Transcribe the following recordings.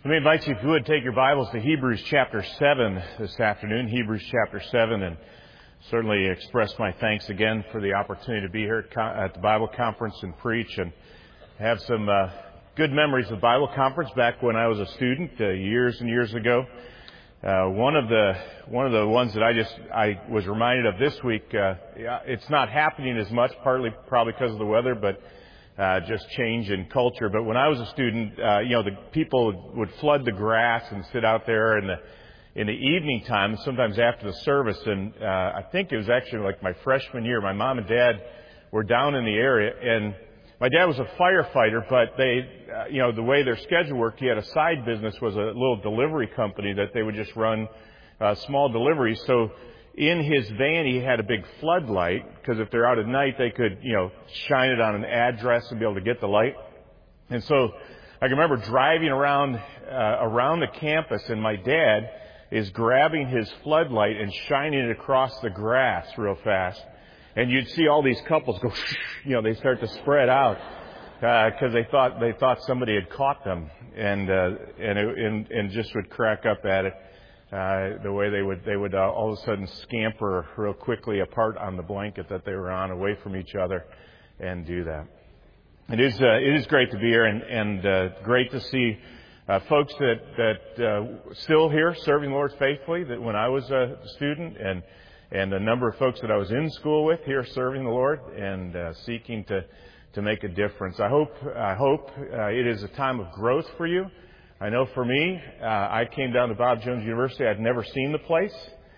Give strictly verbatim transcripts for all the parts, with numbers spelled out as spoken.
Let me invite you, if you would, take your Bibles to Hebrews chapter seven this afternoon. Hebrews chapter seven, and certainly express my thanks again for the opportunity to be here at the Bible conference and preach, and have some uh, good memories of Bible conference back when I was a student uh, years and years ago. Uh, one of the one of the ones that I just I was reminded of this week. Uh, it's not happening as much, partly probably because of the weather, but Uh, just change in culture. But when I was a student, uh, you know, the people would flood the grass and sit out there in the in the evening time, sometimes after the service. And uh, I think it was actually like my freshman year. My mom and dad were down in the area, and my dad was a firefighter. But they, uh, you know, the way their schedule worked, he had a side business, was a little delivery company that they would just run uh, small deliveries. So in his van, he had a big floodlight, because if they're out at night, they could, you know, shine it on an address and be able to get the light. And so I can remember driving around, uh, around the campus, and my dad is grabbing his floodlight and shining it across the grass real fast. And you'd see all these couples go, you know, they start to spread out, because uh, they thought, they thought somebody had caught them, and, uh, and, it, and, and just would crack up at it. Uh, the way they would, they would uh, all of a sudden scamper real quickly apart on the blanket that they were on, away from each other, and do that. It is, uh, it is great to be here, and, and uh, great to see uh, folks that that uh, still here serving the Lord faithfully. That when I was a student, and and a number of folks that I was in school with here serving the Lord and uh, seeking to to make a difference. I hope I hope uh, it is a time of growth for you. I know for me, uh, I came down to Bob Jones University. I'd never seen the place.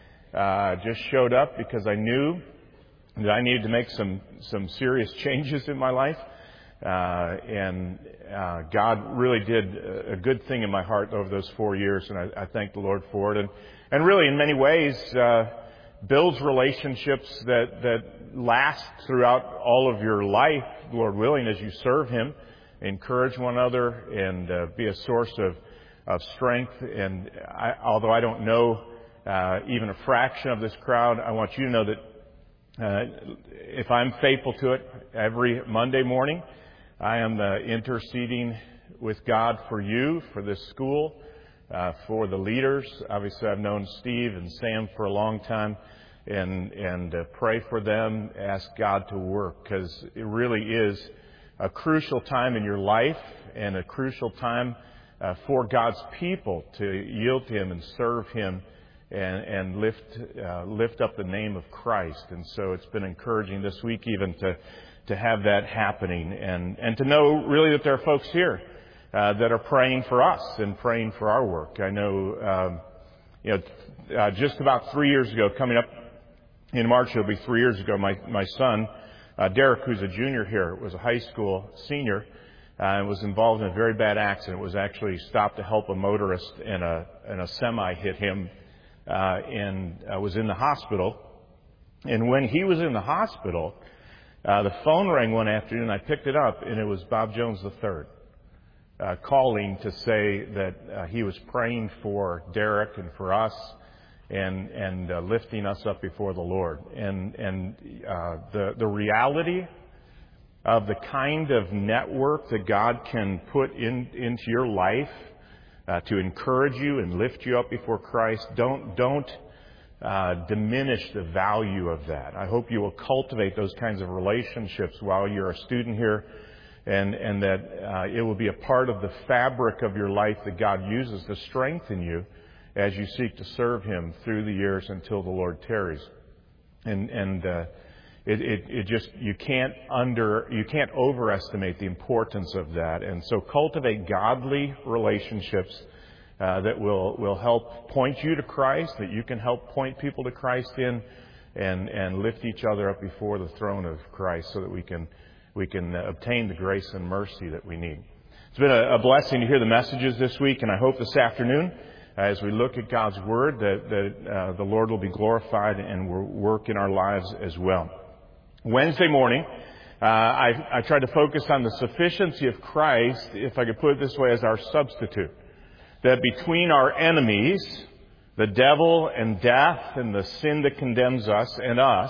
Uh, just showed up because I knew that I needed to make some, some serious changes in my life. Uh, and uh, God really did a good thing in my heart over those four years, and I, I thank the Lord for it. And, and really, in many ways, uh, builds relationships that, that last throughout all of your life, Lord willing, as you serve Him. Encourage one another, and uh, be a source of, of strength. And I, although I don't know uh, even a fraction of this crowd, I want you to know that uh, if I'm faithful to it every Monday morning, I am uh, interceding with God for you, for this school, uh, for the leaders. Obviously, I've known Steve and Sam for a long time, and, and uh, pray for them, ask God to work, because it really is a crucial time in your life, and a crucial time uh, for God's people to yield to Him and serve Him, and, and lift uh, lift up the name of Christ. And so it's been encouraging this week even to to have that happening, and, and to know really that there are folks here uh, that are praying for us and praying for our work. I know, um, you know, uh, just about three years ago, coming up in March, it'll be three years ago, my, my son, Uh, Derek, who's a junior here, was a high school senior, uh, and was involved in a very bad accident. Was actually stopped to help a motorist, and a and a semi hit him, uh, and uh, was in the hospital. And when he was in the hospital, uh, the phone rang one afternoon. I picked it up, and it was Bob Jones the third uh, calling to say that uh, he was praying for Derek and for us, and and uh, lifting us up before the Lord. And and uh, the the reality of the kind of network that God can put in into your life uh, to encourage you and lift you up before Christ, don't don't uh, diminish the value of that. I hope you will cultivate those kinds of relationships while you're a student here, and and that uh, it will be a part of the fabric of your life that God uses to strengthen you as you seek to serve Him through the years until the Lord tarries. And and uh, it, it it just you can't under you can't overestimate the importance of that. And so cultivate godly relationships uh, that will will help point you to Christ, that you can help point people to Christ in, and and lift each other up before the throne of Christ, so that we can we can obtain the grace and mercy that we need. It's been a, a blessing to hear the messages this week, and I hope this afternoon, as we look at God's Word, that, that uh, the Lord will be glorified and will work in our lives as well. Wednesday morning, uh, I, I tried to focus on the sufficiency of Christ, if I could put it this way, as our substitute. That between our enemies, the devil and death and the sin that condemns us and us,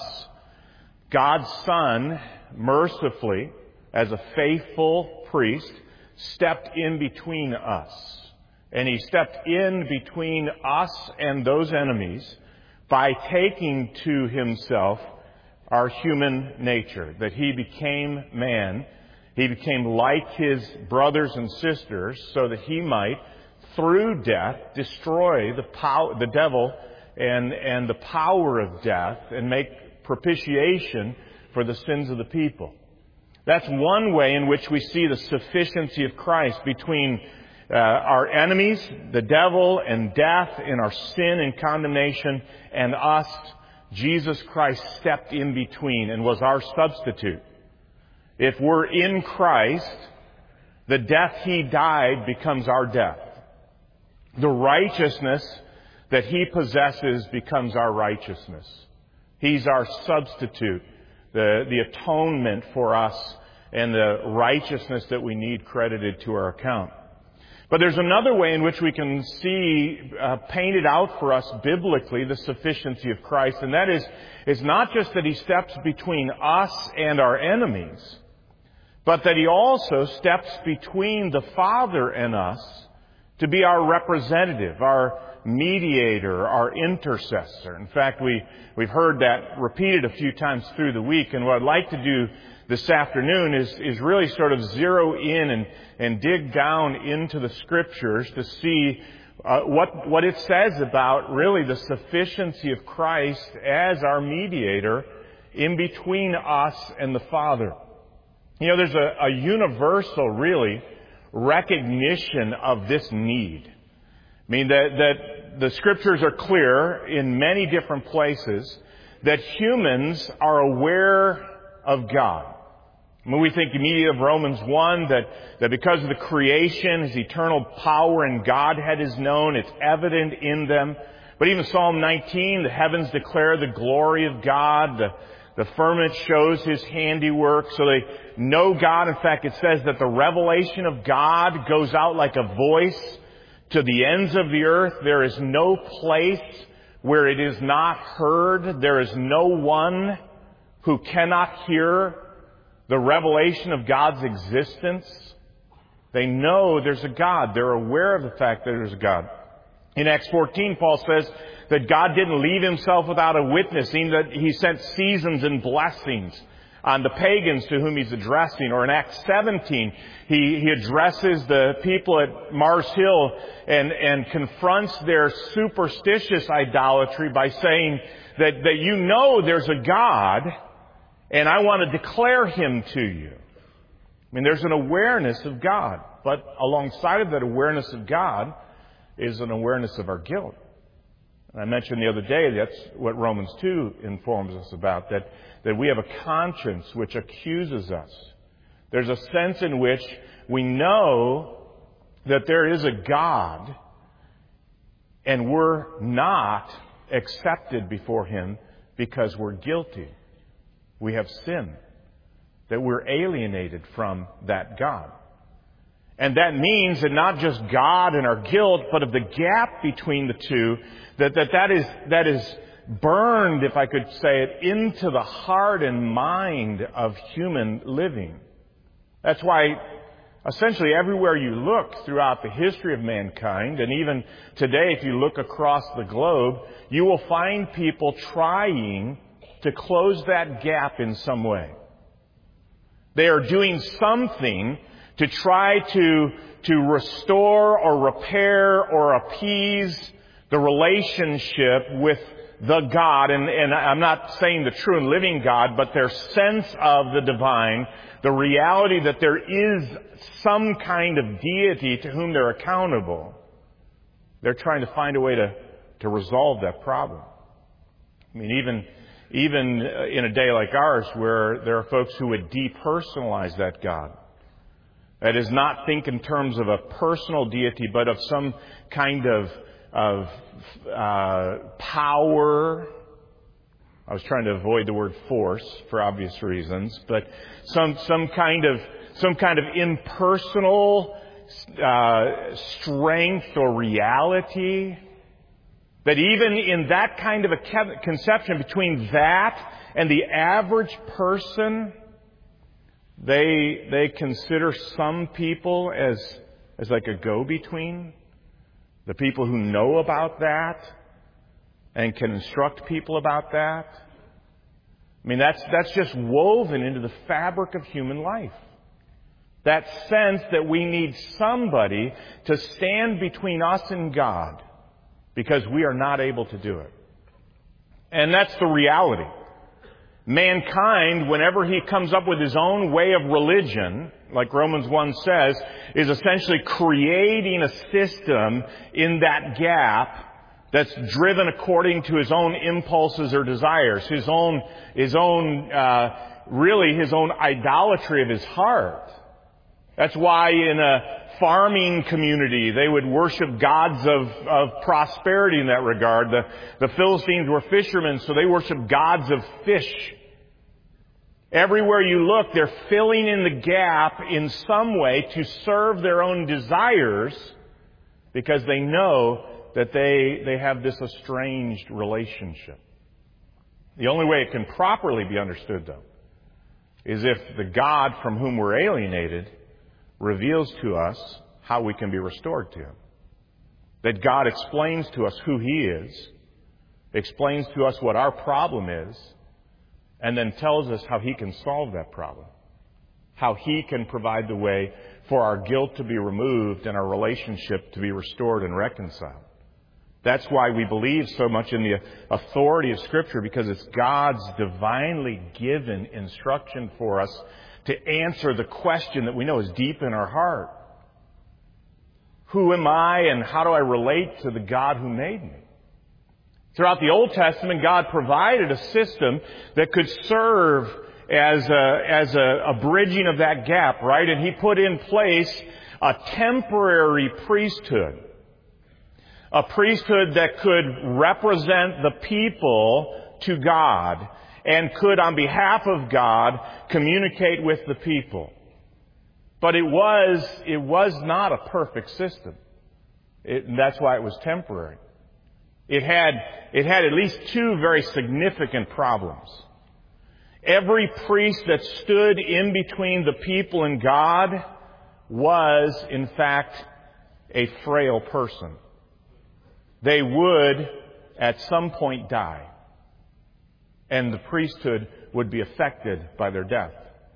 God's Son, mercifully, as a faithful priest, stepped in between us And He stepped in between us and those enemies by taking to Himself our human nature, that He became man. He became like His brothers and sisters so that He might, through death, destroy the power, the devil and, and the power of death and make propitiation for the sins of the people. That's one way in which we see the sufficiency of Christ between uh, our enemies, the devil and death, and our sin and condemnation, and us. Jesus Christ stepped in between and was our substitute. If we're in Christ, the death He died becomes our death. The righteousness that He possesses becomes our righteousness. He's our substitute, the, the atonement for us, and the righteousness that we need credited to our account. But there's another way in which we can see uh, painted out for us biblically the sufficiency of Christ, and that is, is not just that He steps between us and our enemies, but that He also steps between the Father and us to be our representative, our mediator, our intercessor. In fact, we, we've heard that repeated a few times through the week, and what I'd like to do this afternoon is, is really sort of zero in and, and dig down into the Scriptures to see uh, what, what it says about really the sufficiency of Christ as our mediator in between us and the Father. You know, there's a, a universal, really, recognition of this need. I mean, that, that the Scriptures are clear in many different places that humans are aware of God. When we think immediately of Romans one, that, that because of the creation, His eternal power and Godhead is known, it's evident in them. But even Psalm nineteen, the heavens declare the glory of God, the, the firmament shows His handiwork, so they know God. In fact, it says that the revelation of God goes out like a voice to the ends of the earth. There is no place where it is not heard. There is no one who cannot hear the revelation of God's existence. They know there's a God. They're aware of the fact that there's a God. In Acts fourteen, Paul says that God didn't leave Himself without a witness, meaning that He sent seasons and blessings on the pagans to whom He's addressing. Or in Acts seventeen, He, he addresses the people at Mars Hill and, and confronts their superstitious idolatry by saying that, that you know there's a God, and I want to declare Him to you. I mean, there's an awareness of God. But alongside of that awareness of God is an awareness of our guilt. And I mentioned the other day, that's what Romans two informs us about, that, that we have a conscience which accuses us. There's a sense in which we know that there is a God, and we're not accepted before Him because we're guilty. We have sinned, that we're alienated from that God. And that means that not just God and our guilt, but of the gap between the two, that that, that is that is burned, if I could say it, into the heart and mind of human living. That's why essentially everywhere you look throughout the history of mankind, and even today if you look across the globe, you will find people trying to close that gap in some way. They are doing something to try to, to restore or repair or appease the relationship with the God. And, and I'm not saying the true and living God, but their sense of the divine, the reality that there is some kind of deity to whom they're accountable. They're trying to find a way to, to resolve that problem. I mean, even... Even in a day like ours where there are folks who would depersonalize that God. That is, not think in terms of a personal deity, but of some kind of, of uh, power. I was trying to avoid the word force for obvious reasons, but some some kind of some kind of impersonal uh, strength or reality. That even in that kind of a conception between that and the average person, they they consider some people as as like a go-between. The people who know about that and can instruct people about that. I mean, that's, that's just woven into the fabric of human life. That sense that we need somebody to stand between us and God because we are not able to do it. And that's the reality. Mankind, whenever he comes up with his own way of religion, like Romans one says, is essentially creating a system in that gap that's driven according to his own impulses or desires, his own, his own, uh, really his own idolatry of his heart. That's why in a farming community they would worship gods of, of prosperity in that regard. The, the Philistines were fishermen, so they worshiped gods of fish. Everywhere you look, they're filling in the gap in some way to serve their own desires because they know that they, they have this estranged relationship. The only way it can properly be understood, though, is if the God from whom we're alienated reveals to us how we can be restored to Him. That God explains to us who He is, explains to us what our problem is, and then tells us how He can solve that problem. How He can provide the way for our guilt to be removed and our relationship to be restored and reconciled. That's why we believe so much in the authority of Scripture, because it's God's divinely given instruction for us to answer the question that we know is deep in our heart. Who am I and how do I relate to the God who made me? Throughout the Old Testament, God provided a system that could serve as a, as a, a bridging of that gap, right? And He put in place a temporary priesthood. A priesthood that could represent the people to God and could, on behalf of God, communicate with the people. But it was, it was not a perfect system. It, and that's why it was temporary. It had, it had at least two very significant problems. Every priest that stood in between the people and God was, in fact, a frail person. They would, at some point, die. And the priesthood would be affected by their death.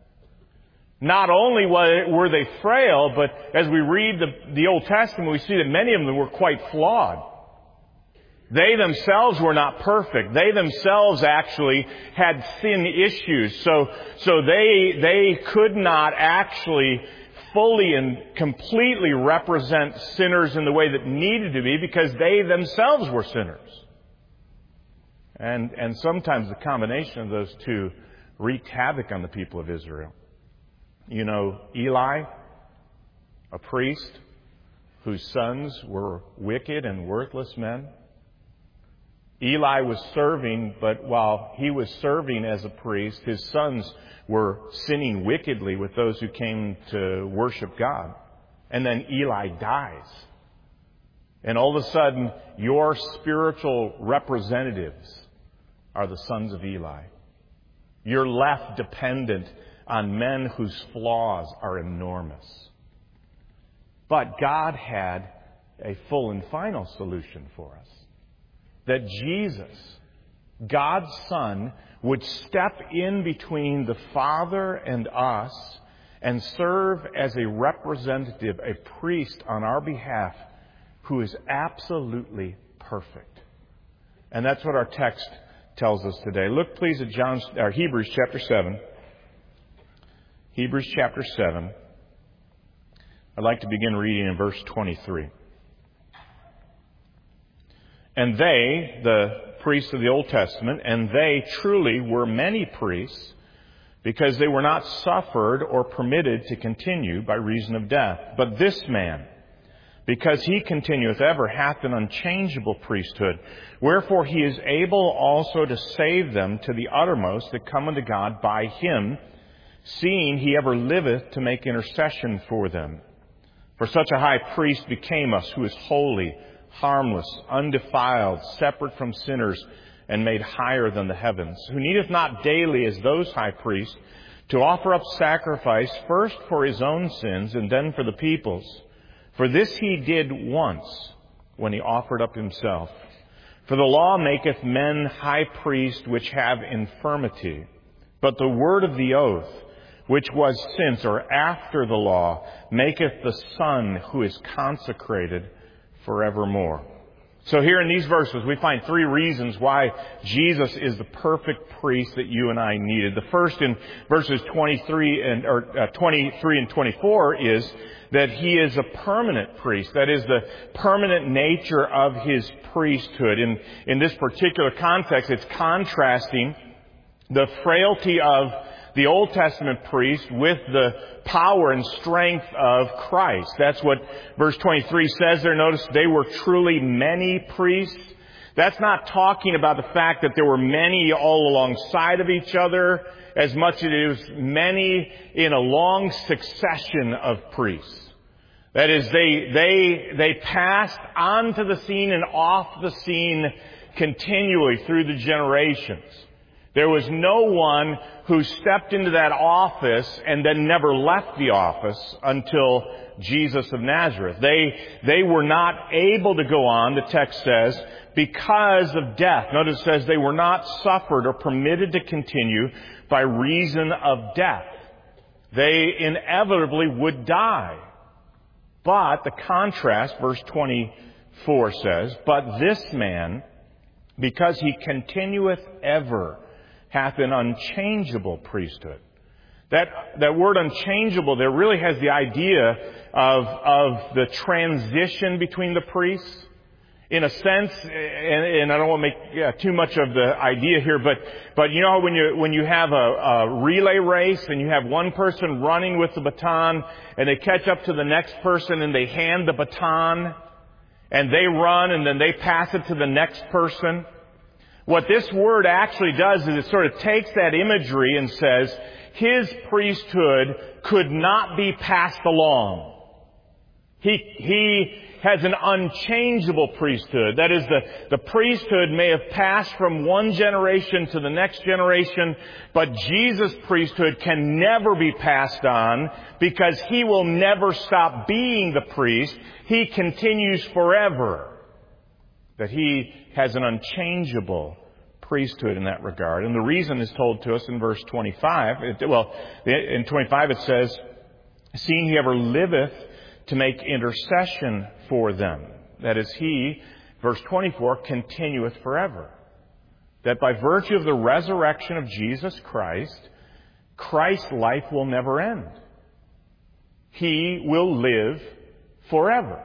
Not only were they frail, but as we read the, the Old Testament, we see that many of them were quite flawed. They themselves were not perfect. They themselves actually had sin issues. So, so they, they could not actually fully and completely represent sinners in the way that needed to be because they themselves were sinners. And, and sometimes the combination of those two wreaked havoc on the people of Israel. You know, Eli, a priest whose sons were wicked and worthless men. Eli was serving, but while he was serving as a priest, his sons were sinning wickedly with those who came to worship God. And then Eli dies. And all of a sudden, your spiritual representatives are the sons of Eli. You're left dependent on men whose flaws are enormous. But God had a full and final solution for us. That Jesus, God's Son, would step in between the Father and us and serve as a representative, a priest on our behalf who is absolutely perfect. And that's what our text tells us today. Look please at John, or Hebrews chapter seven. Hebrews chapter seven. I'd like to begin reading in verse twenty-three. And they, the priests of the Old Testament, and they truly were many priests, because they were not suffered or permitted to continue by reason of death. But this man, because he continueth ever, hath an unchangeable priesthood. Wherefore he is able also to save them to the uttermost that come unto God by him, seeing he ever liveth to make intercession for them. For such a high priest became us, who is holy, harmless, undefiled, separate from sinners, and made higher than the heavens, who needeth not daily, as those high priests, to offer up sacrifice, first for his own sins, and then for the people's. For this he did once, when he offered up himself. For the law maketh men high priests which have infirmity, but the word of the oath, which was since or after the law, maketh the Son who is consecrated forevermore. So here in these verses, we find three reasons why Jesus is the perfect priest that you and I needed. The first in verses twenty-three and or uh, twenty-three and twenty-four is that he is a permanent priest. That is the permanent nature of his priesthood. In in this particular context, it's contrasting the frailty of the Old Testament priest with the power and strength of Christ. That's what verse twenty-three says there. Notice they were truly many priests. That's not talking about the fact that there were many all alongside of each other, as much as it is many in a long succession of priests. That is, they, they, they passed onto the scene and off the scene continually through the generations. There was no one who stepped into that office and then never left the office until Jesus of Nazareth. They, they were not able to go on, the text says, because of death. Notice it says they were not suffered or permitted to continue by reason of death. They inevitably would die. But the contrast, verse twenty-four says, but this man, because he continueth ever, hath an unchangeable priesthood. That, that word unchangeable there really has the idea of, of the transition between the priests. In a sense, and, and I don't want to make yeah, too much of the idea here, but, but you know when you, when you have a, a relay race and you have one person running with the baton and they catch up to the next person and they hand the baton and they run and then they pass it to the next person. What this word actually does is it sort of takes that imagery and says, his priesthood could not be passed along. He, he has an unchangeable priesthood. That is, the, the priesthood may have passed from one generation to the next generation, but Jesus' priesthood can never be passed on because he will never stop being the priest. He continues forever. That he has an unchangeable priesthood in that regard. And the reason is told to us in verse twenty-five. It, well, in twenty-five it says, seeing he ever liveth to make intercession for them. That is, he, verse twenty-four, continueth forever. That by virtue of the resurrection of Jesus Christ, Christ's life will never end. He will live forever.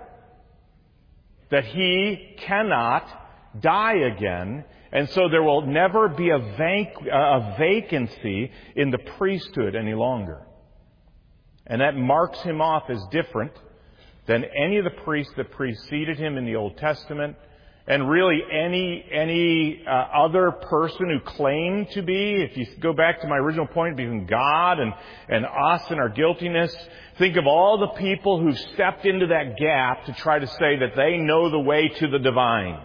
That he cannot die again, and so there will never be a, vac- a vacancy in the priesthood any longer. And that marks him off as different than any of the priests that preceded him in the Old Testament, and really any any uh, other person who claimed to be. If you go back to my original point between God and, and us and our guiltiness, think of all the people who stepped into that gap to try to say that they know the way to the divine.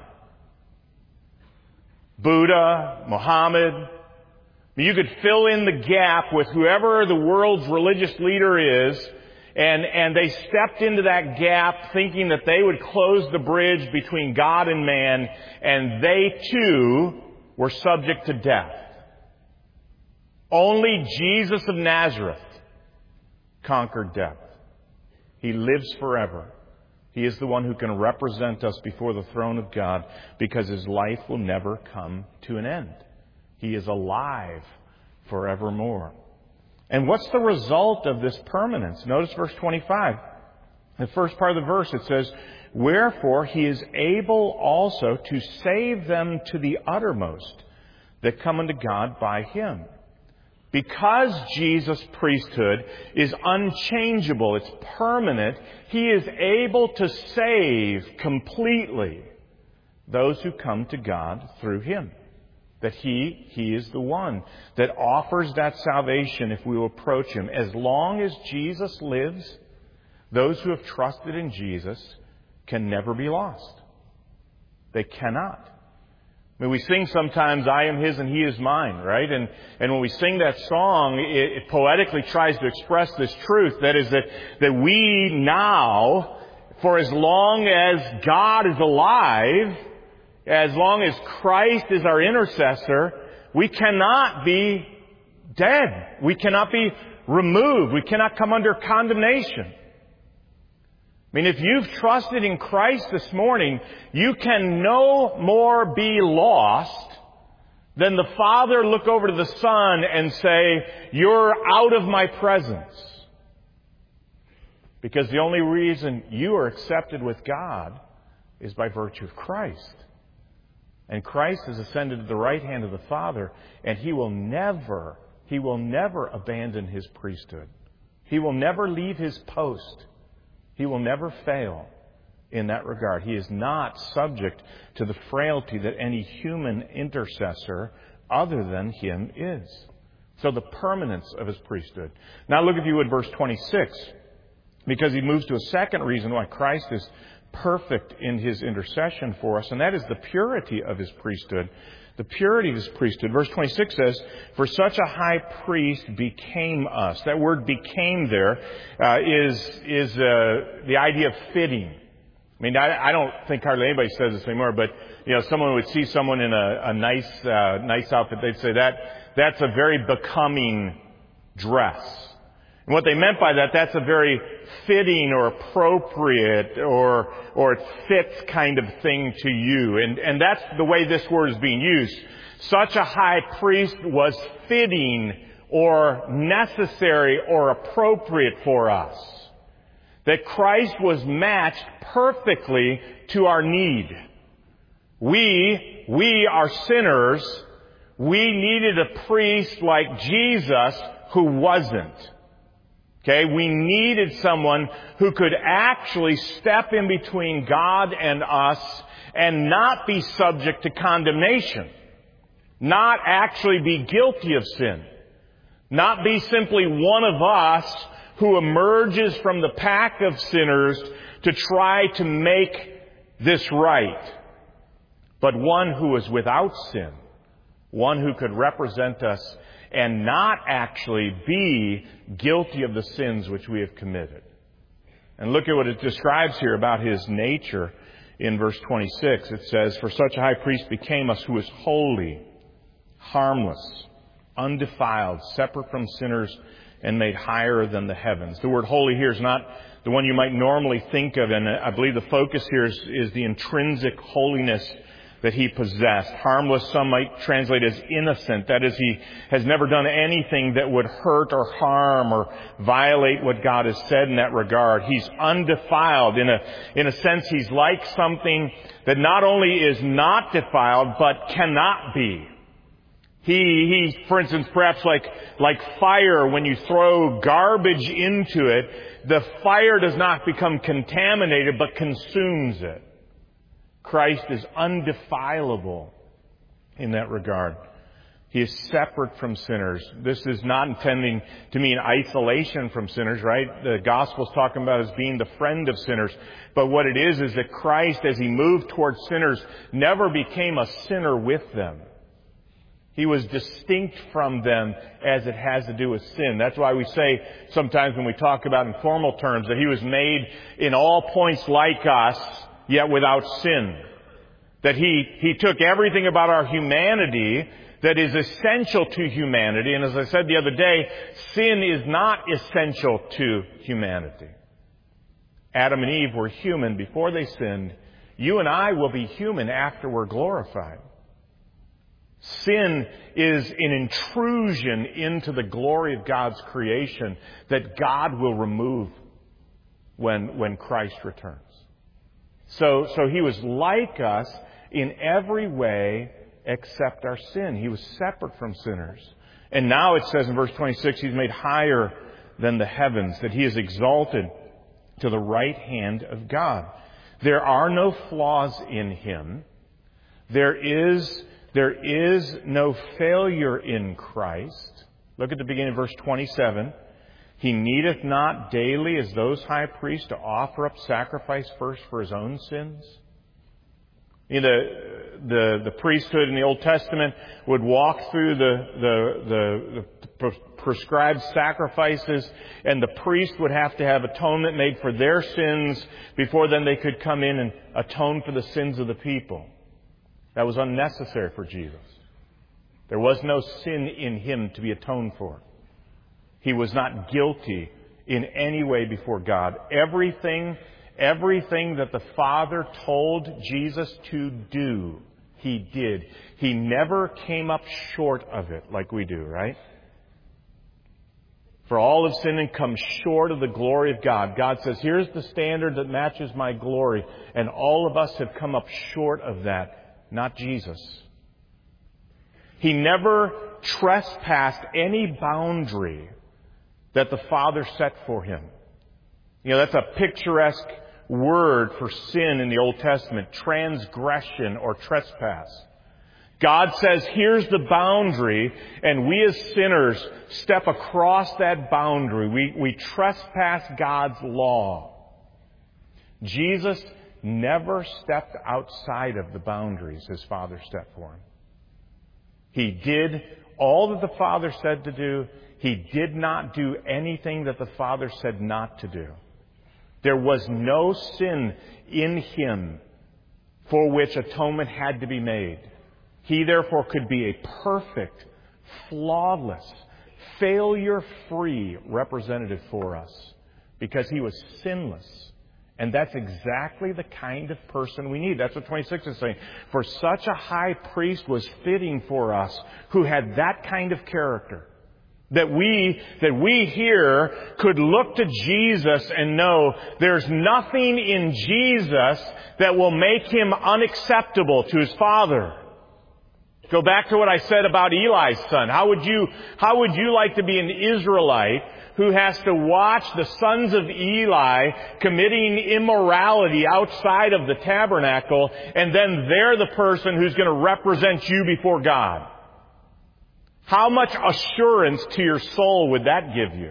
Buddha, Muhammad. You could fill in the gap with whoever the world's religious leader is, and, and they stepped into that gap thinking that they would close the bridge between God and man, and they too were subject to death. Only Jesus of Nazareth conquered death. He lives forever. He is the one who can represent us before the throne of God because his life will never come to an end. He is alive forevermore. And what's the result of this permanence? Notice verse twenty-five. The first part of the verse, it says, wherefore he is able also to save them to the uttermost that come unto God by him. Because Jesus' priesthood is unchangeable, it's permanent, he is able to save completely those who come to God through him. That he, he is the one that offers that salvation if we will approach him. As long as Jesus lives, those who have trusted in Jesus can never be lost. They cannot. I mean, we sing sometimes, I am his and he is mine, right? And, and when we sing that song, it, it poetically tries to express this truth. That is that, that we now, For as long as God is alive, as long as Christ is our intercessor, we cannot be dead. We cannot be removed. We cannot come under condemnation. I mean, if you've trusted in Christ this morning, you can no more be lost than the Father look over to the Son and say, "You're out of my presence." Because the only reason you are accepted with God is by virtue of Christ. And Christ has ascended to the right hand of the Father, and He will never, He will never abandon His priesthood. He will never leave His post. He will never fail in that regard. He is not subject to the frailty that any human intercessor other than Him is. So the permanence of His priesthood. Now look, if you would, verse twenty-six, because he moves to a second reason why Christ is perfect in His intercession for us, and that is the purity of His priesthood. The purity of His priesthood. Verse twenty-six says, "For such a high priest became us." That word "became" there uh, is is uh, the idea of fitting. I mean, I, I don't think hardly anybody says this anymore, but you know, someone would see someone in a, a nice uh, nice outfit, they'd say that that's a very becoming dress. And what they meant by that, that's a very fitting or appropriate or or it fits kind of thing to you. And, and that's the way this word is being used. Such a high priest was fitting or necessary or appropriate for us. That Christ was matched perfectly to our need. We, we are sinners. We needed a priest like Jesus who wasn't. Okay, we needed someone who could actually step in between God and us and not be subject to condemnation. Not actually be guilty of sin. Not be simply one of us who emerges from the pack of sinners to try to make this right. But one who is without sin. One who could represent us and not actually be guilty of the sins which we have committed. And look at what it describes here about His nature in verse twenty-six. It says, "For such a high priest became us who is holy, harmless, undefiled, separate from sinners, and made higher than the heavens." The word holy here is not the one you might normally think of, and I believe the focus here is, is the intrinsic holiness that He possessed. Harmless, some might translate as innocent. That is, He has never done anything that would hurt or harm or violate what God has said in that regard. He's undefiled. In a, in a sense, He's like something that not only is not defiled, but cannot be. He, he, for instance, perhaps like, like fire, when you throw garbage into it, the fire does not become contaminated, but consumes it. Christ is undefilable in that regard. He is separate from sinners. This is not intending to mean isolation from sinners, right? The gospel's talking about as being the friend of sinners. But what it is, is that Christ, as He moved towards sinners, never became a sinner with them. He was distinct from them as it has to do with sin. That's why we say sometimes when we talk about in formal terms that He was made in all points like us, yet without sin. That He, He took everything about our humanity that is essential to humanity. And as I said the other day, sin is not essential to humanity. Adam and Eve were human before they sinned. You and I will be human after we're glorified. Sin is an intrusion into the glory of God's creation that God will remove when, when Christ returns. So, so He was like us in every way except our sin. He was separate from sinners. And now it says in verse twenty-six, He's made higher than the heavens, that He is exalted to the right hand of God. There are no flaws in Him. There is, there is no failure in Christ. Look at the beginning of verse twenty-seven. He needeth not daily, as those high priests, to offer up sacrifice first for His own sins. You know, the, the, the priesthood in the Old Testament would walk through the, the, the, the prescribed sacrifices, and the priest would have to have atonement made for their sins before then they could come in and atone for the sins of the people. That was unnecessary for Jesus. There was no sin in Him to be atoned for. He was not guilty in any way before God. Everything, everything that the Father told Jesus to do, He did. He never came up short of it like we do, right? For all have sinned and come short of the glory of God. God says, here's the standard that matches my glory. And all of us have come up short of that, not Jesus. He never trespassed any boundary that the Father set for Him. You know, that's a picturesque word for sin in the Old Testament, transgression or trespass. God says, here's the boundary, and we as sinners step across that boundary. We, we trespass God's law. Jesus never stepped outside of the boundaries His Father set for Him. He did all that the Father said to do. He did not do anything that the Father said not to do. There was no sin in Him for which atonement had to be made. He therefore could be a perfect, flawless, failure-free representative for us because He was sinless. And that's exactly the kind of person we need. That's what twenty-six is saying. For such a high priest was fitting for us who had that kind of character. That we, that we here could look to Jesus and know there's nothing in Jesus that will make Him unacceptable to His Father. Go back to what I said about Eli's son. How would you, how would you like to be an Israelite who has to watch the sons of Eli committing immorality outside of the tabernacle, and then they're the person who's going to represent you before God? How much assurance to your soul would that give you?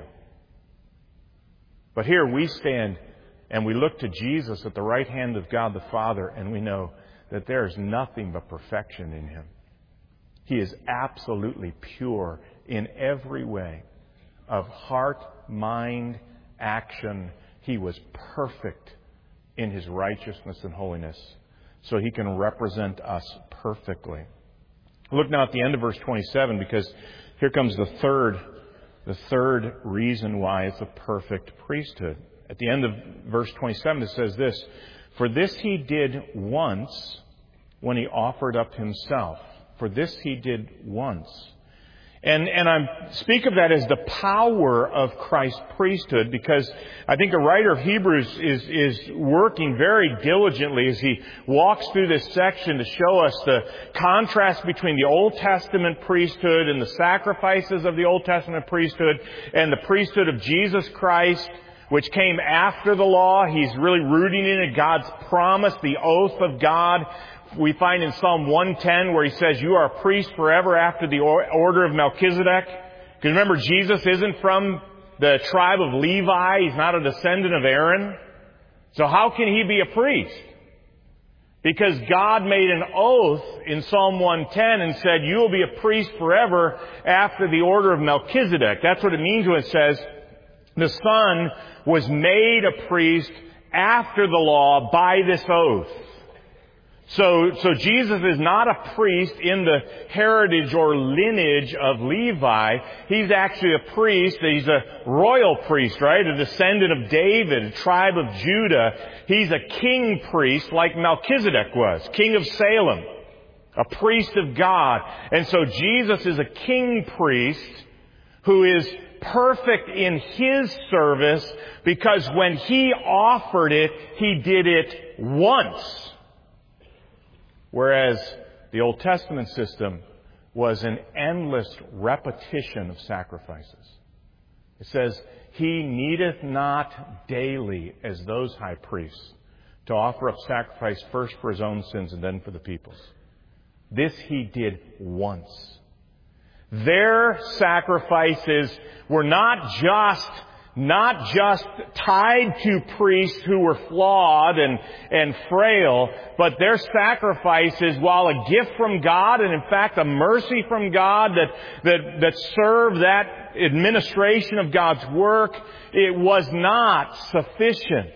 But here we stand and we look to Jesus at the right hand of God the Father, and we know that there is nothing but perfection in Him. He is absolutely pure in every way of heart, mind, action. He was perfect in His righteousness and holiness, so He can represent us perfectly. Look now at the end of verse twenty-seven, because here comes the third, the third reason why it's a perfect priesthood. At the end of verse twenty-seven, it says this: "For this He did once when He offered up Himself." For this He did once. And, and I speak of that as the power of Christ's priesthood, because I think the writer of Hebrews is, is working very diligently as he walks through this section to show us the contrast between the Old Testament priesthood and the sacrifices of the Old Testament priesthood and the priesthood of Jesus Christ, which came after the law. He's really rooting in God's promise, the oath of God. We find in Psalm one ten where He says, you are a priest forever after the order of Melchizedek. Because remember, Jesus isn't from the tribe of Levi. He's not a descendant of Aaron. So how can He be a priest? Because God made an oath in Psalm one ten and said, you will be a priest forever after the order of Melchizedek. That's what it means when it says, the Son was made a priest after the law by this oath. So, so Jesus is not a priest in the heritage or lineage of Levi. He's actually a priest. He's a royal priest, right? A descendant of David, a tribe of Judah. He's a king priest like Melchizedek was, king of Salem, a priest of God. And so Jesus is a king priest who is perfect in His service because when He offered it, He did it once. Whereas the Old Testament system was an endless repetition of sacrifices. It says, He needeth not daily as those high priests to offer up sacrifice first for His own sins and then for the people's. This He did once. Their sacrifices were not just not just tied to priests who were flawed and, and frail, but their sacrifices, while a gift from God and in fact a mercy from God that, that, that served that administration of God's work, it was not sufficient.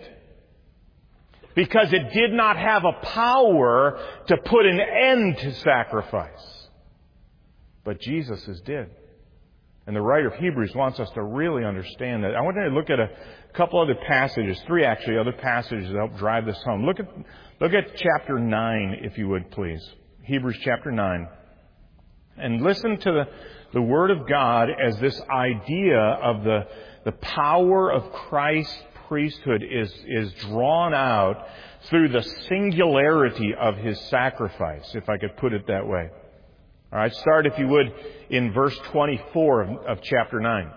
Because it did not have a power to put an end to sacrifice. But Jesus' did. And the writer of Hebrews wants us to really understand that. I want to look at a couple other passages, three actually other passages that help drive this home. Look at, look at chapter nine, if you would, please. Hebrews chapter nine. And listen to the, the Word of God as this idea of the, the power of Christ's priesthood is, is drawn out through the singularity of His sacrifice, if I could put it that way. All right, start, if you would, in verse twenty-four of, of chapter nine.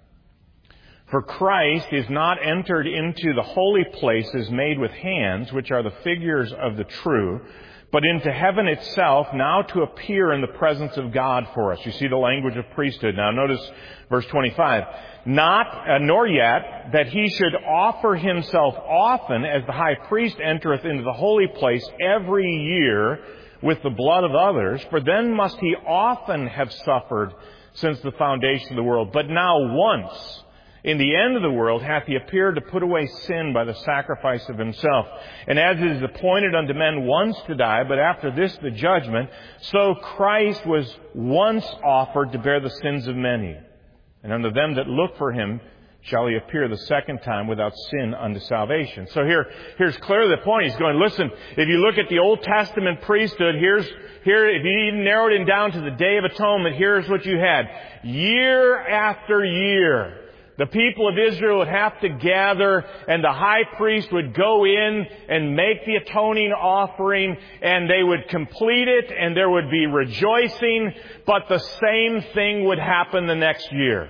For Christ is not entered into the holy places made with hands, which are the figures of the true, but into heaven itself, now to appear in the presence of God for us. You see the language of priesthood. Now notice verse twenty-five. Not, uh, nor yet, that He should offer Himself often, as the high priest entereth into the holy place every year with the blood of others, for then must He often have suffered since the foundation of the world. But now once, in the end of the world, hath He appeared to put away sin by the sacrifice of Himself. And as it is appointed unto men once to die, but after this the judgment, so Christ was once offered to bear the sins of many. And unto them that look for Him shall He appear the second time without sin unto salvation. So here, here's clearly the point. He's going, listen, if you look at the Old Testament priesthood, here's, here, if you even narrowed it down to the Day of Atonement, here's what you had. Year after year, the people of Israel would have to gather, and the high priest would go in and make the atoning offering, and they would complete it, and there would be rejoicing, but the same thing would happen the next year.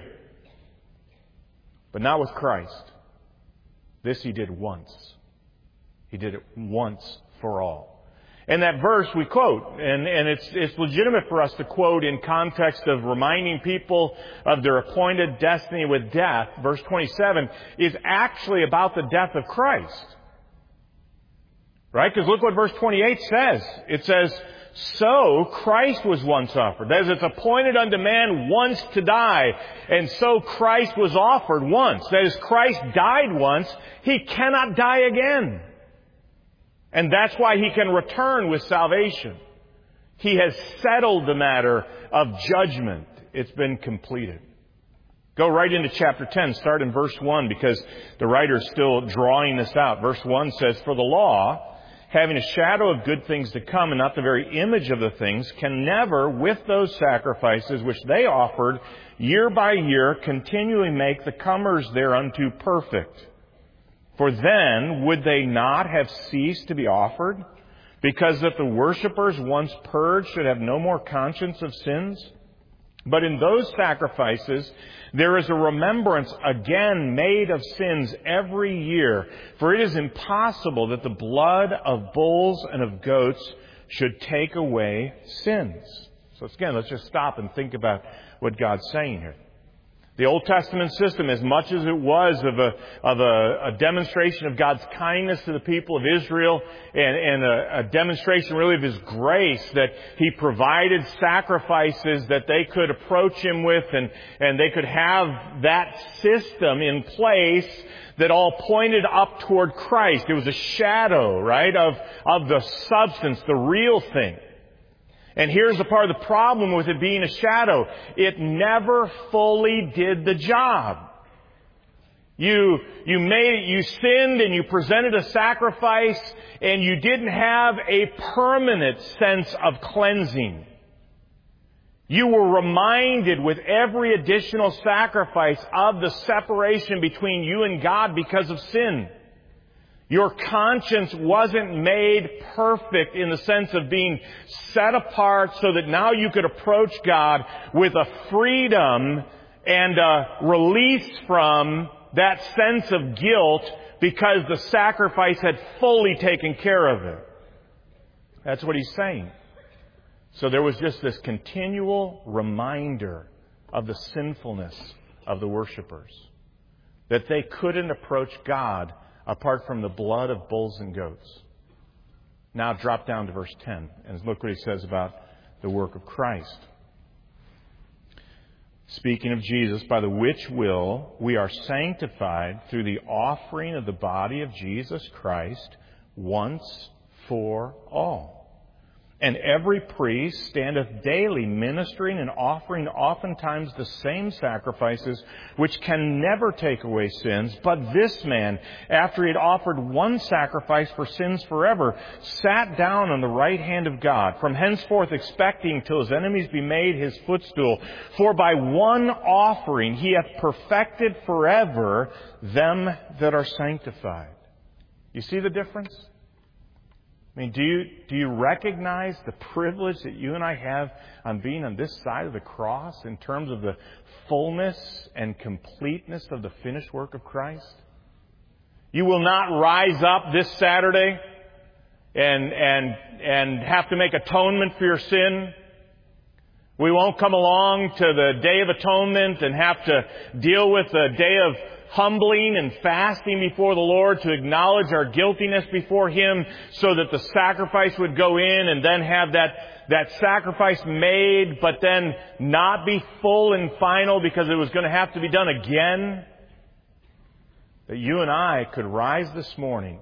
But not with Christ. This He did once. He did it once for all. And that verse we quote, and, and it's, it's legitimate for us to quote in context of reminding people of their appointed destiny with death. Verse twenty-seven is actually about the death of Christ. Right? Because look what verse twenty-eight says. It says, so Christ was once offered. That is, it's appointed unto man once to die. And so Christ was offered once. That is, Christ died once. He cannot die again. And that's why He can return with salvation. He has settled the matter of judgment. It's been completed. Go right into chapter ten. Start in verse one, because the writer is still drawing this out. Verse one says, for the law, having a shadow of good things to come and not the very image of the things, can never, with those sacrifices which they offered year by year, continually make the comers thereunto perfect. For then would they not have ceased to be offered, because that the worshippers once purged should have no more conscience of sins? But in those sacrifices there is a remembrance again made of sins every year. For it is impossible that the blood of bulls and of goats should take away sins. So again, let's just stop and think about what God's saying here. The Old Testament system, as much as it was of a, of a, a demonstration of God's kindness to the people of Israel and, and a, a demonstration really of His grace, that He provided sacrifices that they could approach Him with, and, and they could have that system in place that all pointed up toward Christ. It was a shadow, right, of, of the substance, the real thing. And here's the part of the problem with it being a shadow. It never fully did the job. You, you made, you sinned and you presented a sacrifice, and you didn't have a permanent sense of cleansing. You were reminded with every additional sacrifice of the separation between you and God because of sin. Your conscience wasn't made perfect in the sense of being set apart so that now you could approach God with a freedom and a release from that sense of guilt because the sacrifice had fully taken care of it. That's what He's saying. So there was just this continual reminder of the sinfulness of the worshipers. that they couldn't approach God apart from the blood of bulls and goats. Now drop down to verse ten and look what he says about the work of Christ. Speaking of Jesus, by the which will we are sanctified through the offering of the body of Jesus Christ once for all. And every priest standeth daily ministering and offering oftentimes the same sacrifices, which can never take away sins. But this man, after he had offered one sacrifice for sins forever, sat down on the right hand of God, from henceforth expecting till his enemies be made his footstool. For by one offering he hath perfected forever them that are sanctified. You see the difference? I mean, do you, do you recognize the privilege that you and I have on being on this side of the cross in terms of the fullness and completeness of the finished work of Christ? You will not rise up this Saturday and, and, and have to make atonement for your sin. We won't come along to the Day of Atonement and have to deal with the day of humbling and fasting before the Lord to acknowledge our guiltiness before Him so that the sacrifice would go in and then have that, that sacrifice made but then not be full and final because it was going to have to be done again. That you and I could rise this morning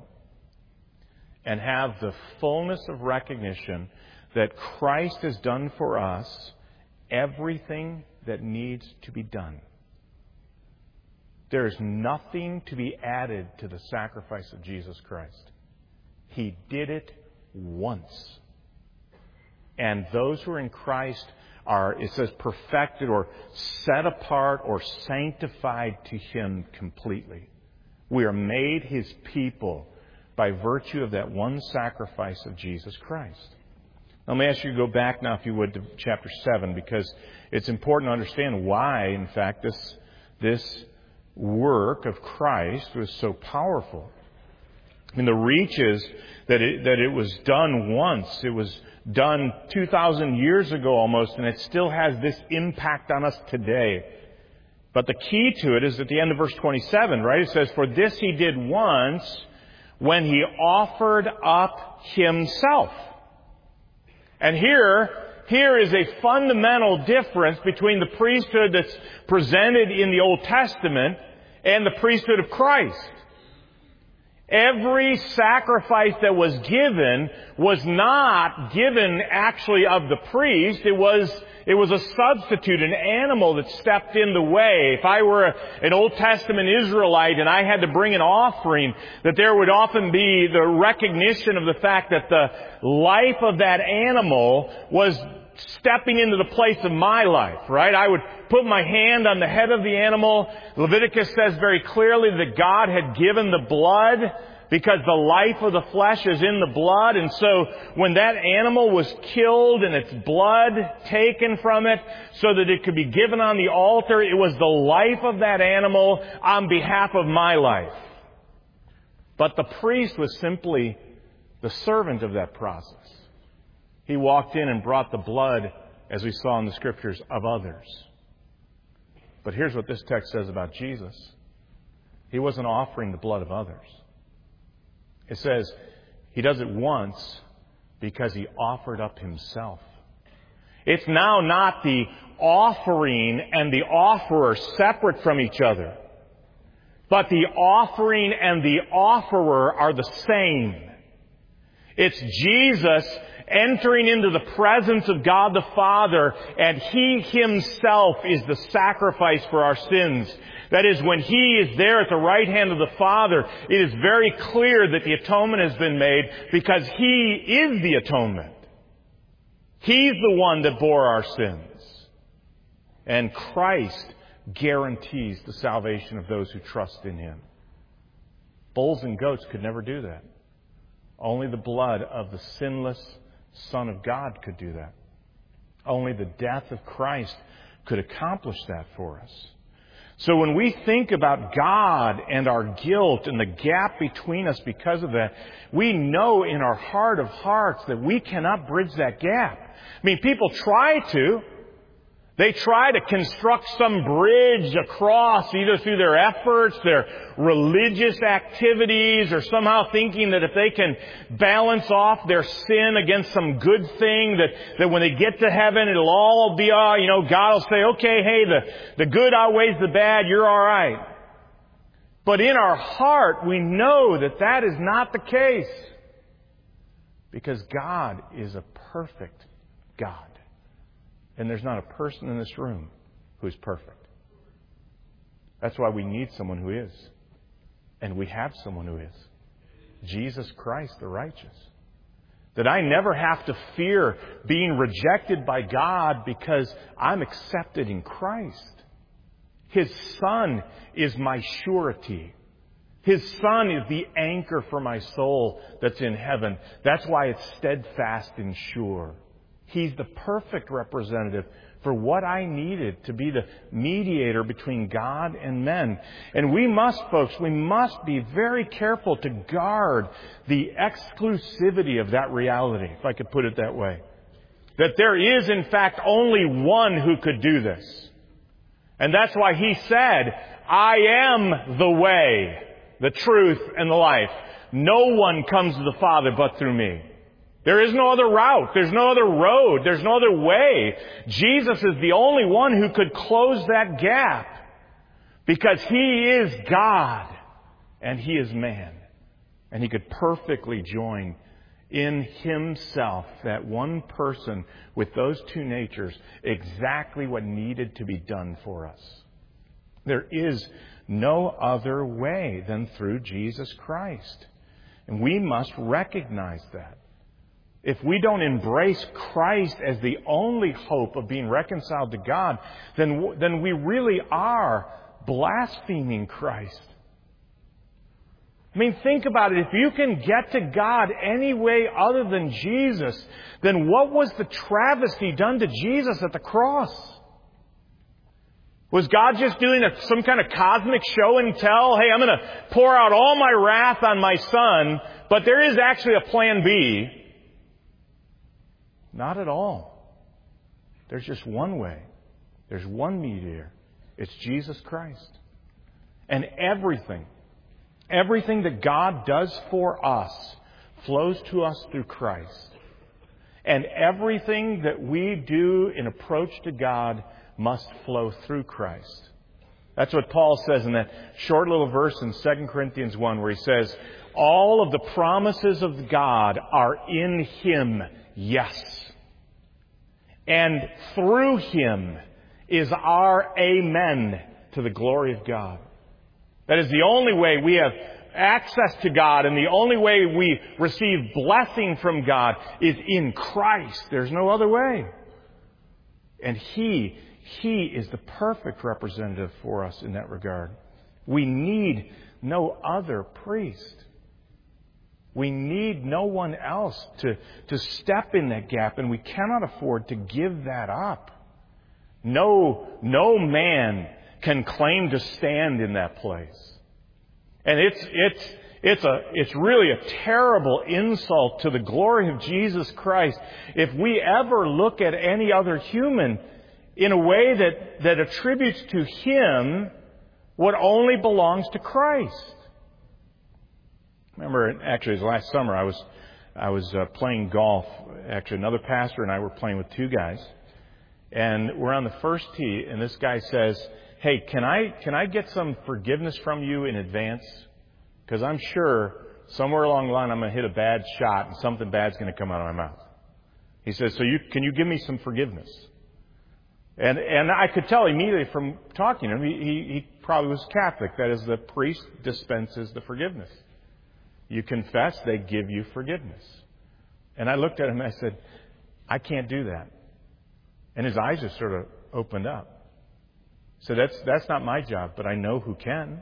and have the fullness of recognition that Christ has done for us everything that needs to be done. There is nothing to be added to the sacrifice of Jesus Christ. He did it once. And those who are in Christ are, it says, perfected or set apart or sanctified to Him completely. We are made His people by virtue of that one sacrifice of Jesus Christ. Now, let me ask you to go back now, if you would, to chapter seven, because it's important to understand why, in fact, this this work of Christ was so powerful. I mean, the reach is that it, that it was done once. It was done two thousand years ago almost, and it still has this impact on us today. But the key to it is at the end of verse twenty-seven, right? It says, "For this He did once when He offered up Himself." And here, here is a fundamental difference between the priesthood that's presented in the Old Testament and the priesthood of Christ. Every sacrifice that was given was not given actually of the priest. It was, it was a substitute, an animal that stepped in the way. If I were a, an Old Testament Israelite and I had to bring an offering, that there would often be the recognition of the fact that the life of that animal was stepping into the place of my life, right? I would put my hand on the head of the animal. Leviticus says very clearly that God had given the blood because the life of the flesh is in the blood. And so when that animal was killed and its blood taken from it so that it could be given on the altar, it was the life of that animal on behalf of my life. But the priest was simply the servant of that process. He walked in and brought the blood, as we saw in the Scriptures, of others. But here's what this text says about Jesus. He wasn't offering the blood of others. It says He does it once because He offered up Himself. It's now not the offering and the offerer separate from each other, but the offering and the offerer are the same. It's Jesus entering into the presence of God the Father, and He Himself is the sacrifice for our sins. That is, when He is there at the right hand of the Father, it is very clear that the atonement has been made because He is the atonement. He's the one that bore our sins. And Christ guarantees the salvation of those who trust in Him. Bulls and goats could never do that. Only the blood of the sinless Son of God could do that. Only the death of Christ could accomplish that for us. So when we think about God and our guilt and the gap between us because of that, we know in our heart of hearts that we cannot bridge that gap. I mean, people try to. They try to construct some bridge across, either through their efforts, their religious activities, or somehow thinking that if they can balance off their sin against some good thing, that, that when they get to heaven, it'll all be, all, you know, God will say, okay, hey, the, the good outweighs the bad, you're all right. But in our heart, we know that that is not the case. Because God is a perfect God. And there's not a person in this room who's perfect. That's why we need someone who is. And we have someone who is. Jesus Christ, the righteous. That I never have to fear being rejected by God because I'm accepted in Christ. His Son is my surety. His Son is the anchor for my soul that's in heaven. That's why it's steadfast and sure. He's the perfect representative for what I needed to be the mediator between God and men. And we must, folks, we must be very careful to guard the exclusivity of that reality, if I could put it that way. That there is, in fact, only one who could do this. And that's why He said, I am the way, the truth, and the life. No one comes to the Father but through me. There is no other route. There's no other road. There's no other way. Jesus is the only one who could close that gap. Because He is God and He is man. And He could perfectly join in Himself, that one person with those two natures, exactly what needed to be done for us. There is no other way than through Jesus Christ. And we must recognize that. If we don't embrace Christ as the only hope of being reconciled to God, then, then we really are blaspheming Christ. I mean, think about it. If you can get to God any way other than Jesus, then what was the travesty done to Jesus at the cross? Was God just doing a, some kind of cosmic show and tell, hey, I'm going to pour out all my wrath on my Son, but there is actually a plan B? Not at all. There's just one way. There's one mediator. It's Jesus Christ. And everything, everything that God does for us flows to us through Christ. And everything that we do in approach to God must flow through Christ. That's what Paul says in that short little verse in Second Corinthians one where he says, all of the promises of God are in Him, yes. And through Him is our amen to the glory of God. That is the only way we have access to God, and the only way we receive blessing from God is in Christ. There's no other way. And He, He is the perfect representative for us in that regard. We need no other priest. We need no one else to, to step in that gap, and we cannot afford to give that up. No, no man can claim to stand in that place. And it's, it's, it's a, it's really a terrible insult to the glory of Jesus Christ if we ever look at any other human in a way that, that attributes to Him what only belongs to Christ. Remember, actually, it was last summer. I was, I was uh, playing golf. Actually, another pastor and I were playing with two guys, and we're on the first tee. And this guy says, "Hey, can I can I get some forgiveness from you in advance? Because I'm sure somewhere along the line I'm going to hit a bad shot and something bad's going to come out of my mouth." He says, "So you can you give me some forgiveness?" And and I could tell immediately from talking to him, he, he, he probably was Catholic. That is, the priest dispenses the forgiveness. You confess, they give you forgiveness. And I looked at him and I said, I can't do that. And his eyes just sort of opened up. So that's that's not my job, but I know who can.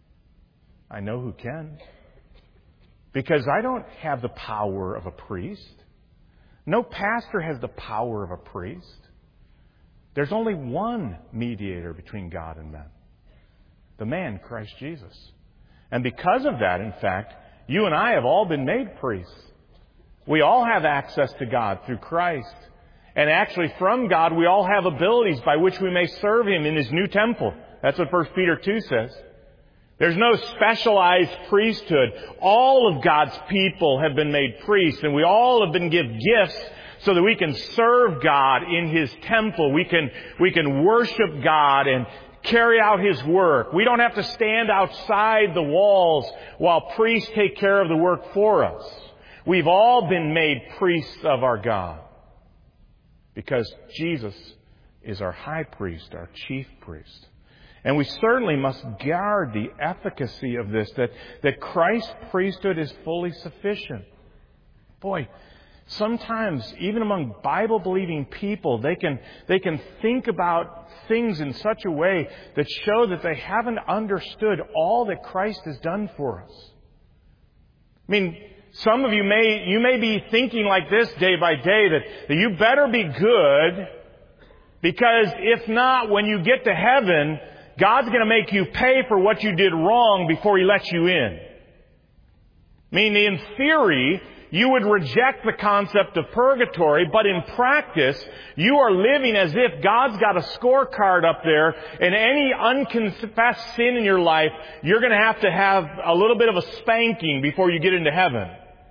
I know who can. Because I don't have the power of a priest. No pastor has the power of a priest. There's only one mediator between God and men. The man, Christ Jesus. And because of that, in fact, you and I have all been made priests. We all have access to God through Christ. And actually from God we all have abilities by which we may serve Him in His new temple. That's what First Peter two says. There's no specialized priesthood. All of God's people have been made priests, and we all have been given gifts so that we can serve God in His temple. We can, we can worship God and carry out His work. We don't have to stand outside the walls while priests take care of the work for us. We've all been made priests of our God because Jesus is our high priest, our chief priest. And we certainly must guard the efficacy of this, that, that Christ's priesthood is fully sufficient. Boy, sometimes, even among Bible-believing people, they can, they can think about things in such a way that show that they haven't understood all that Christ has done for us. I mean, some of you may, you may be thinking like this day by day, that, that you better be good, because if not, when you get to heaven, God's going to make you pay for what you did wrong before He lets you in. I mean, in theory, you would reject the concept of purgatory, but in practice, you are living as if God's got a scorecard up there, and any unconfessed sin in your life, you're going to have to have a little bit of a spanking before you get into heaven.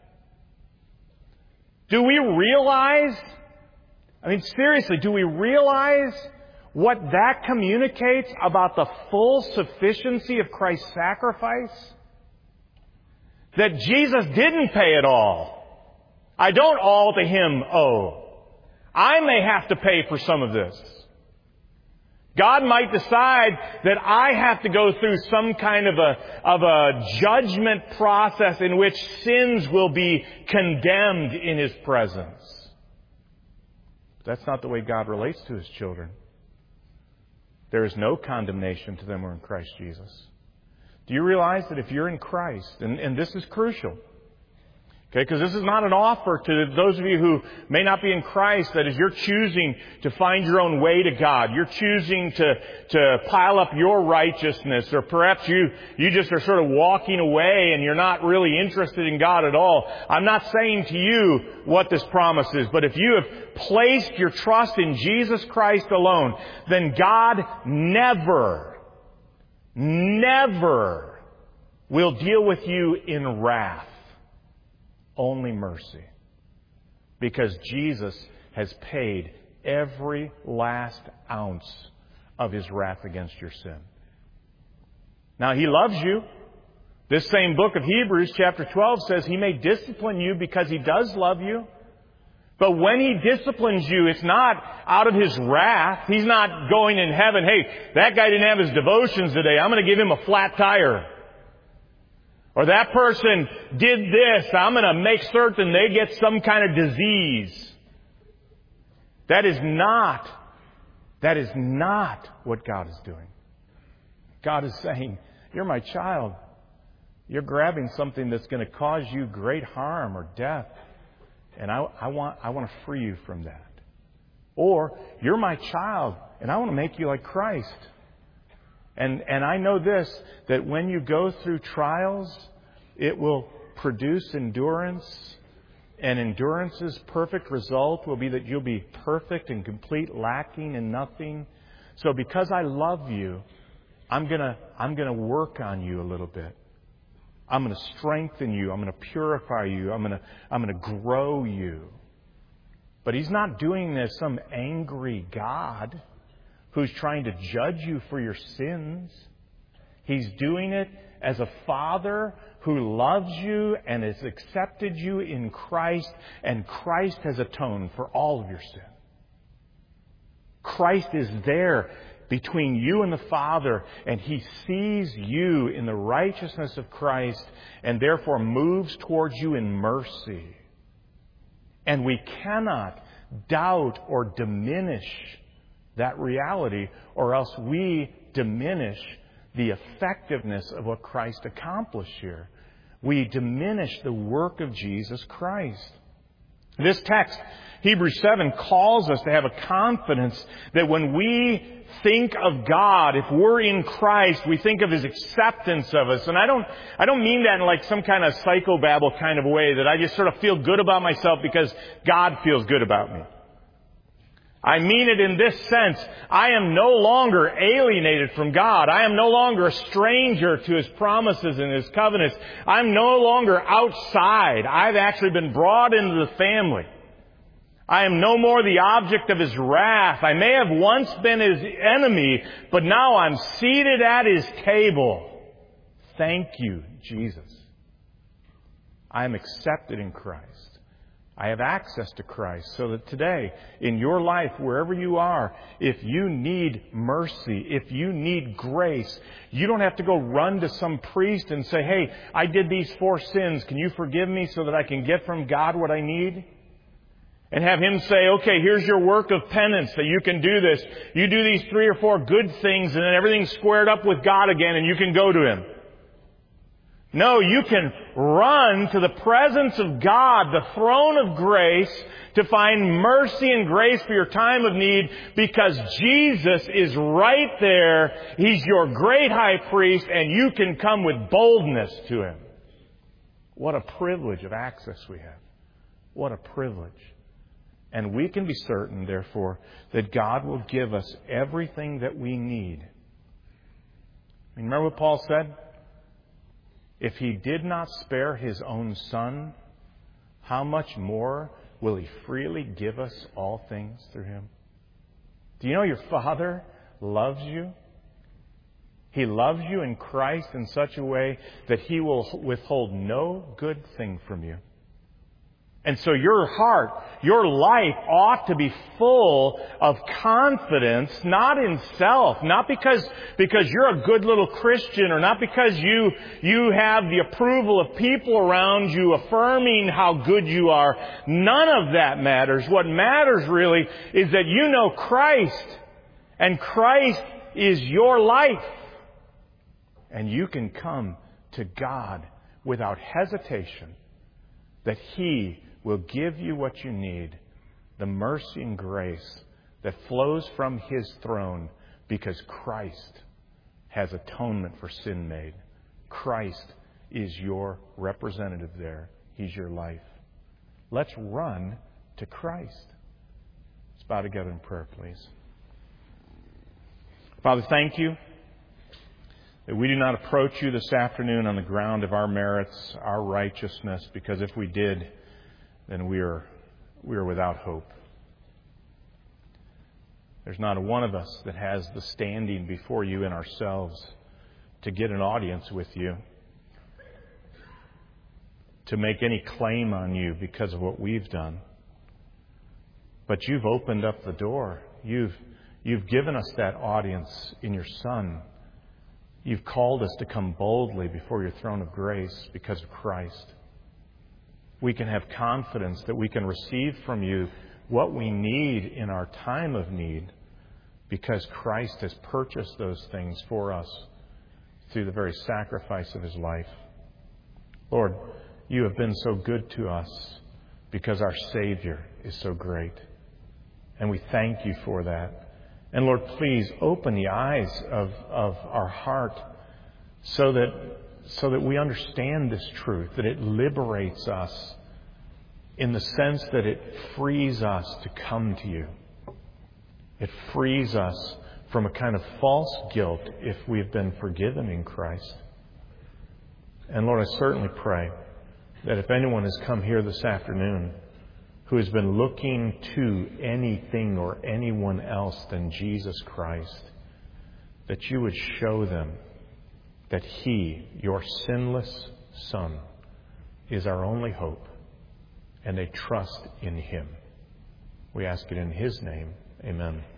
Do we realize, I mean, seriously, do we realize what that communicates about the full sufficiency of Christ's sacrifice? That Jesus didn't pay it all. I don't all to Him owe. I may have to pay for some of this. God might decide that I have to go through some kind of a, of a judgment process in which sins will be condemned in His presence. That's not the way God relates to His children. There is no condemnation to them who are in Christ Jesus. Do you realize that if you're in Christ, and, and this is crucial, okay, because this is not an offer to those of you who may not be in Christ, that is, you're choosing to find your own way to God. You're choosing to, to pile up your righteousness, or perhaps you, you just are sort of walking away and you're not really interested in God at all. I'm not saying to you what this promise is, but if you have placed your trust in Jesus Christ alone, then God never, never will deal with you in wrath. Only mercy. Because Jesus has paid every last ounce of His wrath against your sin. Now, He loves you. This same book of Hebrews, chapter twelve, says He may discipline you because He does love you. But when He disciplines you, it's not out of His wrath. He's not going in heaven, hey, that guy didn't have his devotions today, I'm going to give him a flat tire. Or that person did this, I'm going to make certain they get some kind of disease. That is not, that is not what God is doing. God is saying, you're my child. You're grabbing something that's going to cause you great harm or death. And I, I want, I want to free you from that. Or, you're my child, and I want to make you like Christ. And, and I know this, that when you go through trials, it will produce endurance. And endurance's perfect result will be that you'll be perfect and complete, lacking in nothing. So because I love you, I'm gonna, I'm gonna work on you a little bit. I'm going to strengthen you. I'm going to purify you. I'm going to, I'm going to grow you. But He's not doing this some angry God who's trying to judge you for your sins. He's doing it as a Father who loves you and has accepted you in Christ, and Christ has atoned for all of your sin. Christ is there between you and the Father, and He sees you in the righteousness of Christ and therefore moves towards you in mercy. And we cannot doubt or diminish that reality, or else we diminish the effectiveness of what Christ accomplished here. We diminish the work of Jesus Christ. This text, Hebrews seven, calls us to have a confidence that when we think of God, if we're in Christ, we think of His acceptance of us. And I don't, I don't mean that in like some kind of psychobabble kind of way, that I just sort of feel good about myself because God feels good about me. I mean it in this sense. I am no longer alienated from God. I am no longer a stranger to His promises and His covenants. I'm no longer outside. I've actually been brought into the family. I am no more the object of His wrath. I may have once been His enemy, but now I'm seated at His table. Thank you, Jesus. I am accepted in Christ. I have access to Christ, so that today, in your life, wherever you are, if you need mercy, if you need grace, you don't have to go run to some priest and say, hey, I did these four sins. Can you forgive me so that I can get from God what I need? And have Him say, okay, here's your work of penance that you can do this. You do these three or four good things and then everything's squared up with God again and you can go to Him. No, you can run to the presence of God, the throne of grace, to find mercy and grace for your time of need because Jesus is right there. He's your great high priest and you can come with boldness to Him. What a privilege of access we have. What a privilege. And we can be certain, therefore, that God will give us everything that we need. Remember what Paul said? If He did not spare His own Son, how much more will He freely give us all things through Him? Do you know your Father loves you? He loves you in Christ in such a way that He will withhold no good thing from you. And so your heart, your life ought to be full of confidence, not in self, not because, because you're a good little Christian or not because you, you have the approval of people around you affirming how good you are. None of that matters. What matters really is that you know Christ and Christ is your life. And you can come to God without hesitation that He will give you what you need, the mercy and grace that flows from His throne because Christ has atonement for sin made. Christ is your representative there. He's your life. Let's run to Christ. Let's bow together in prayer, please. Father, thank you that we do not approach you this afternoon on the ground of our merits, our righteousness, because if we did, then we are, we are without hope. There's not a one of us that has the standing before you in ourselves to get an audience with you, to make any claim on you because of what we've done. But you've opened up the door. You've, you've given us that audience in your Son. You've called us to come boldly before your throne of grace because of Christ. We can have confidence that we can receive from you what we need in our time of need because Christ has purchased those things for us through the very sacrifice of His life. Lord, you have been so good to us because our Savior is so great. And we thank you for that. And Lord, please open the eyes of, of our heart so that So that we understand this truth, that it liberates us in the sense that it frees us to come to you. It frees us from a kind of false guilt if we've been forgiven in Christ. And Lord, I certainly pray that if anyone has come here this afternoon who has been looking to anything or anyone else than Jesus Christ, that you would show them that He, your sinless Son, is our only hope, and they trust in Him. We ask it in His name. Amen.